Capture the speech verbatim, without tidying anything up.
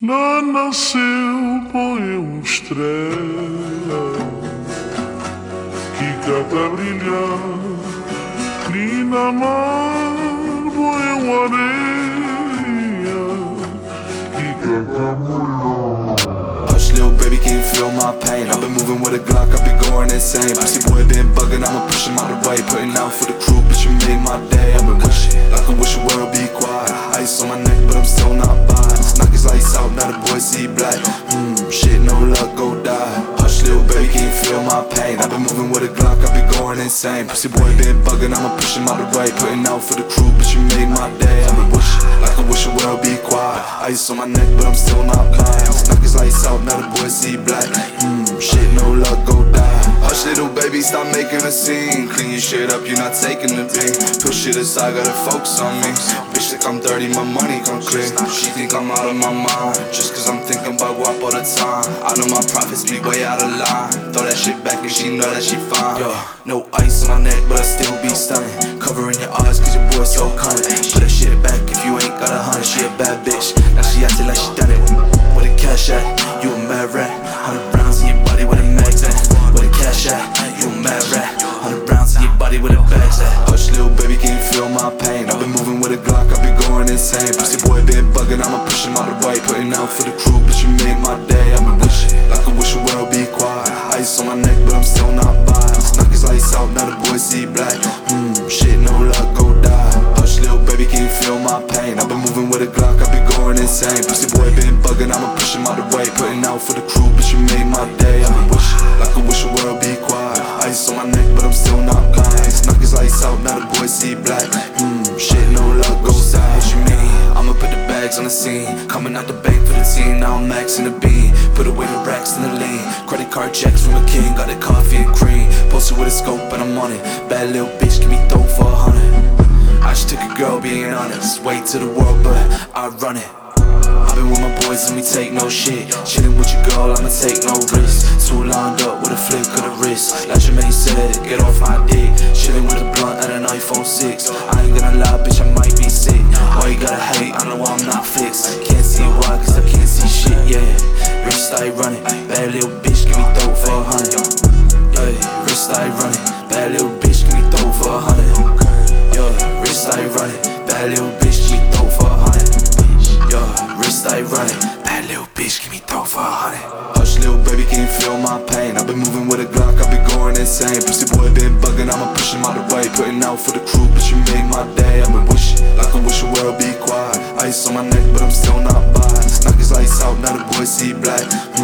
Lá nasceu põe estrela que cata brilhar, Nina mar põe areia que cata molhar. Hush, little baby, can you feel my pain? I've been moving with a Glock, I've been going insane. Pussy boy been bugging, I'ma push him out the way. Putting out for the crew, bitch, you made my day. I've been wishing, like I wish the world be quiet. Ice on my neck, but I'm still not by. Knock his lights out, now the boy see black. Hmm, shit, no luck, go die. Hush, little baby, can you feel my pain? I've been moving with a Glock, I've been going insane. Pussy boy been bugging, I'ma push him out the way. Putting out for the crew, bitch, you made my day. I've been wishing, like I wish the world be quiet. Ice on my neck, but I'm still not blind. Knock his lights out, now the boy see black. Hmm, shit, no luck, go die. Hush, little baby, stop making a scene. Clean your shit up, you're not taking the beat. Push it aside, gotta focus on me. Bitch think I'm dirty, my money come clear. She think I'm out of my mind, just cause I'm thinking about guap all the time. I know my profits be way out of line. Throw that shit back and she know that she fine. Yo, no ice on my neck, but I still be stunning. Covering your eyes cause your boy so cunning. Put that shit back if you ain't got a hundred. She a bad bitch, now she acting like she done it. Where the cash at? You a mad rat. Hundred rounds in your body with a max at. Where the cash at? You a mad rat. Hundred rounds in your body with a bags at. Hush, little baby, can you feel my pain? I've been moving with a Glock, I've been going insane. Pussy boy been bugging, I'ma push him out the way. Putting out for the crew, but you made my day. I've been wishing, like I wish the world be quiet. Ice on my neck, but I'm still not by. Knock his lights out, now the boy see black. Hmm, shit, no luck, go die. Hush, little baby, can you feel my pain? I've been moving with a Glock, I've been going insane. Pussy boy been bugging, I'ma push him out the way. Putting out for the crew, but you made my day. I've been wishing, like I wish the world be quiet. Ice on my neck, but I'm still not blind. Knock his lights out, now the boy see black. Hmm, shit, no luck, go die. What you mean? I'ma put the bags on the scene. Coming out the bank for the team, now I'm maxing the bean. Put away the racks in the lean. Credit card checks from a king, got the coffee and cream. Posted with a scope and I'm on it. Bad little bitch, give me dope for a hundred. I just took a girl, being honest. Way to the world, but I run it. I've been with my boys and we take no shit. Chillin' with your girl, I'ma take no risk. Two lined up with a flick of the wrist. Like Jermaine said, get off my dick. Chillin' with a blunt and an iPhone six. I ain't gonna lie, bitch, I might be sick. Why you gotta hate? I know I'm not fixed. Can't see why, cause I can't see shit, yeah. Wrist I running, bad little bitch, give me dope for a hundred. Ay, wrist I running, bad little bitch, give me dope for a hundred. Yo, wrist I running, bad little bitch, give me dope for a hundred. Yo, wrist I running, bad little bitch, give me dope for a hundred. Hush, little baby, can you feel my pain? I've been moving with a Glock, I've been going insane. Pussy boy been bugging, I'ma push him out the way. Putting out for the crew, but you made my day. I've been wishing, like I wish the world be quiet. Ice on my neck, but I'm still not by. Knock his lights out, now the boy see black.